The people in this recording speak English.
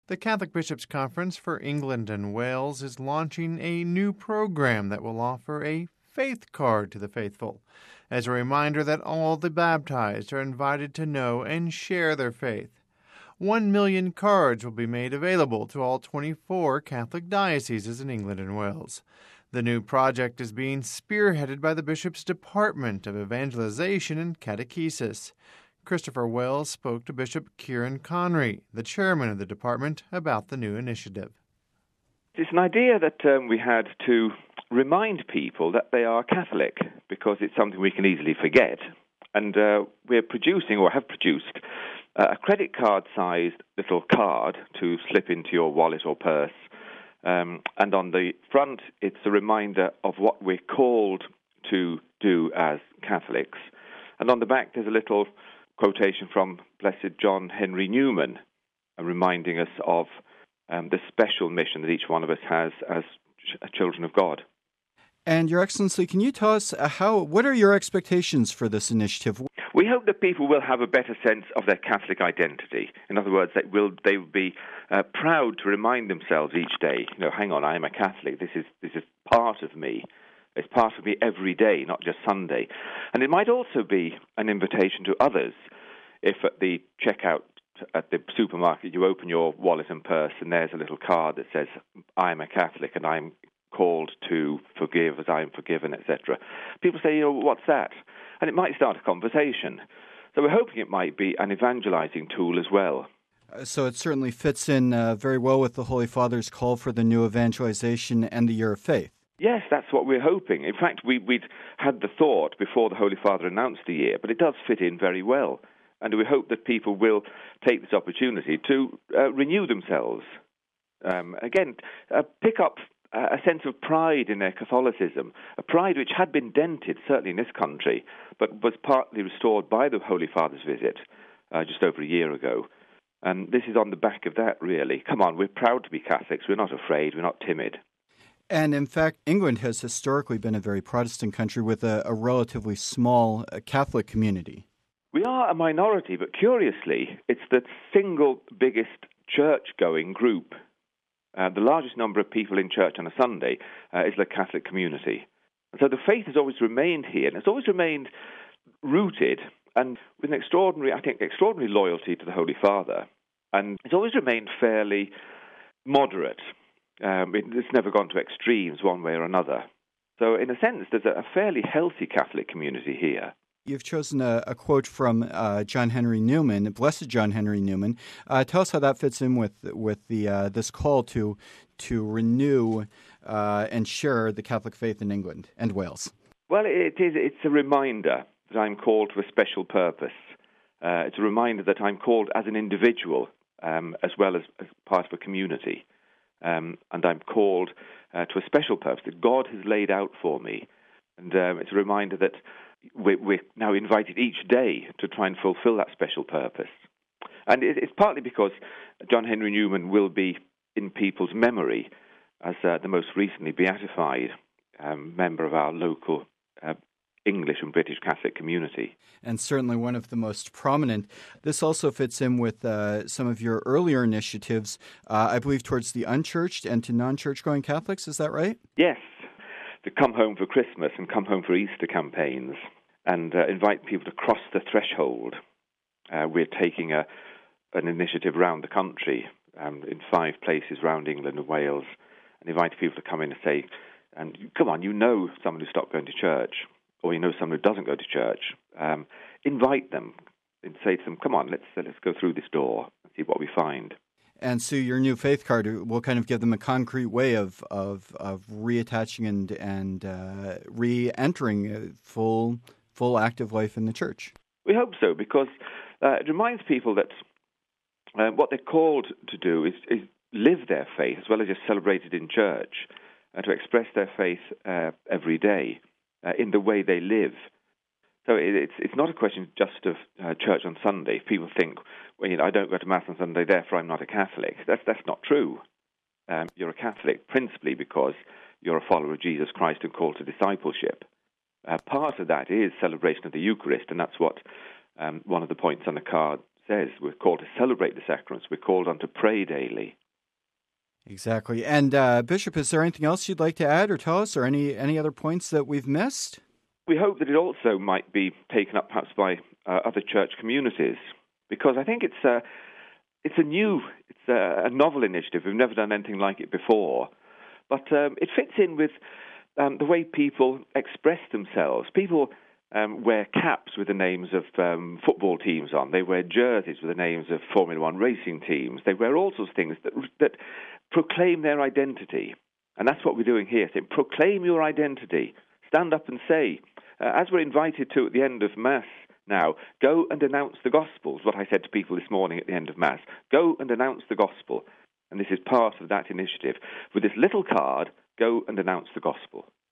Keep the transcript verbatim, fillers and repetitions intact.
The Catholic Bishops' Conference for England and Wales is launching a new program that will offer a faith card to the faithful, as a reminder that all the baptized are invited to know and share their faith. One million cards will be made available to all twenty-four Catholic dioceses in England and Wales. The new project is being spearheaded by the Bishop's Department of Evangelization and Catechesis. Christopher Wells spoke to Bishop Kieran Conry, the chairman of the department, about the new initiative. It's an idea that um, we had to remind people that they are Catholic, because it's something we can easily forget. And uh, we're producing, or have produced, uh, a credit card-sized little card to slip into your wallet or purse. Um, and on the front, it's a reminder of what we're called to do as Catholics. And on the back, there's a little quotation from Blessed John Henry Newman, uh, reminding us of um, the special mission that each one of us has as ch- children of God. And Your Excellency, can you tell us uh, how? What are your expectations for this initiative? We hope that people will have a better sense of their Catholic identity. In other words, that will they will be uh, proud to remind themselves each day, you know, hang on, I am a Catholic. This is this is part of me. It's part of me every day, not just Sunday. And it might also be an invitation to others. If at the checkout at the supermarket you open your wallet and purse and there's a little card that says, I am a Catholic and I'm called to forgive as I am forgiven, et cetera. People say, you know, what's that? And it might start a conversation. So we're hoping it might be an evangelizing tool as well. Uh, so it certainly fits in uh, very well with the Holy Father's call for the new evangelization and the Year of Faith. Yes, that's what we're hoping. In fact, we, we'd had the thought before the Holy Father announced the year, but it does fit in very well. And we hope that people will take this opportunity to uh, renew themselves. Um, again, uh, pick up a sense of pride in their Catholicism, a pride which had been dented, certainly in this country, but was partly restored by the Holy Father's visit uh, just over a year ago. And this is on the back of that, really. Come on, we're proud to be Catholics. We're not afraid. We're not timid. And in fact, England has historically been a very Protestant country with a, a relatively small uh, Catholic community. We are a minority, but curiously, it's the single biggest church-going group. Uh, the largest number of people in church on a Sunday uh, is the Catholic community. And so the faith has always remained here, and it's always remained rooted and with an extraordinary, I think, extraordinary loyalty to the Holy Father. And it's always remained fairly moderate. Um, it, it's never gone to extremes one way or another. So in a sense, there's a, a fairly healthy Catholic community here. You've chosen a, a quote from uh, John Henry Newman, Blessed John Henry Newman. Uh, tell us how that fits in with with the uh, this call to to renew uh, and share the Catholic faith in England and Wales. Well, it is. It's a reminder that I'm called to a special purpose. Uh, it's a reminder that I'm called as an individual um, as well as, as part of a community, um, and I'm called uh, to a special purpose that God has laid out for me. And um, it's a reminder that we're now invited each day to try and fulfill that special purpose. And it's partly because John Henry Newman will be in people's memory as uh, the most recently beatified um, member of our local uh, English and British Catholic community. And certainly one of the most prominent. This also fits in with uh, some of your earlier initiatives, uh, I believe, towards the unchurched and to non-church-going Catholics. Is that right? Yes. The Come Home for Christmas and Come Home for Easter campaigns, and uh, invite people to cross the threshold. Uh, we're taking a, an initiative around the country, um, in five places around England and Wales, and invite people to come in and say, and come on, you know someone who stopped going to church, or you know someone who doesn't go to church. Um, invite them and say to them, come on, let's uh, let's go through this door and see what we find. And so your new faith card will kind of give them a concrete way of of, of reattaching and and uh, re-entering a full full active life in the church. We hope so, because uh, it reminds people that uh, what they're called to do is, is live their faith as well as just celebrate it in church, and to express their faith uh, every day uh, in the way they live. So it, it's it's not a question just of uh, church on Sunday. If people think, well, you know, I don't go to Mass on Sunday, therefore I'm not a Catholic. That's that's not true. Um, you're a Catholic principally because you're a follower of Jesus Christ and called to discipleship. Uh, part of that is celebration of the Eucharist, and that's what um, one of the points on the card says. We're called to celebrate the sacraments. We're called on to pray daily. Exactly. And uh, Bishop, is there anything else you'd like to add or tell us, or any, any other points that we've missed? We hope that it also might be taken up perhaps by uh, other church communities, because I think it's a, it's a new, it's a, a novel initiative. We've never done anything like it before. But um, it fits in with um, the way people express themselves. People um, wear caps with the names of um, football teams on. They wear jerseys with the names of Formula One racing teams. They wear all sorts of things that, that proclaim their identity. And that's what we're doing here. So proclaim your identity. Stand up and say, uh, as we're invited to at the end of Mass now, go and announce the gospel, is what I said to people this morning at the end of Mass. Go and announce the gospel. And this is part of that initiative. With this little card, go and announce the gospel.